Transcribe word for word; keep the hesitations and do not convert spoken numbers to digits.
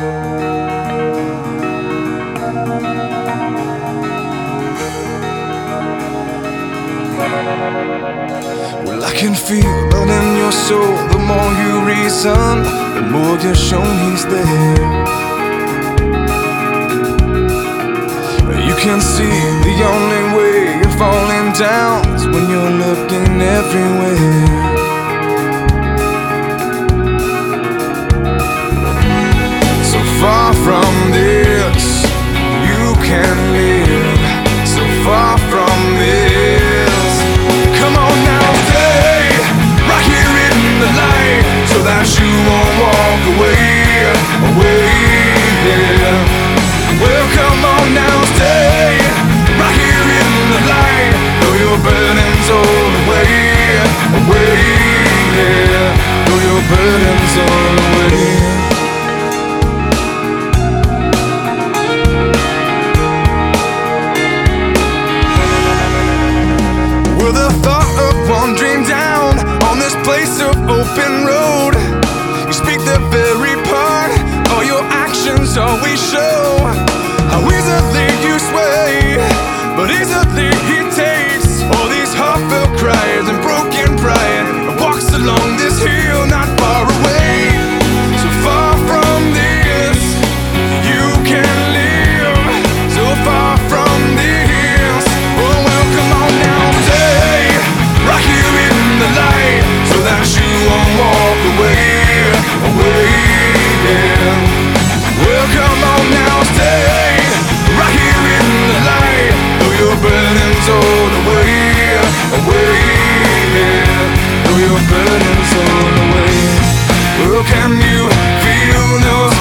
Well, I can feel that in your soul. The more you reason, the more you're shown he's there. You can see the only way you're falling down is when you're looking everywhere. So far from this, you can live. So far from this, come on now, stay right here in the light, so that you won't walk away, away, yeah. Well, come on now, stay right here in the light, throw your burdens all away, away, yeah. Throw your burdens all away. Well, the thought of wandering down on this place of open road, you speak the very part all your actions always show. How easily you sway, but easily he takes all these heartfelt cries and broken pride and walks along this hill not far away. So far from this, you can live. So far from this, oh well, come on now, stay right here in the light, so that you won't walk away, away, yeah. Well, come on now, stay right here in the light, throw your burdens all away, away, yeah. Throw your burdens all away. Well, can you feel the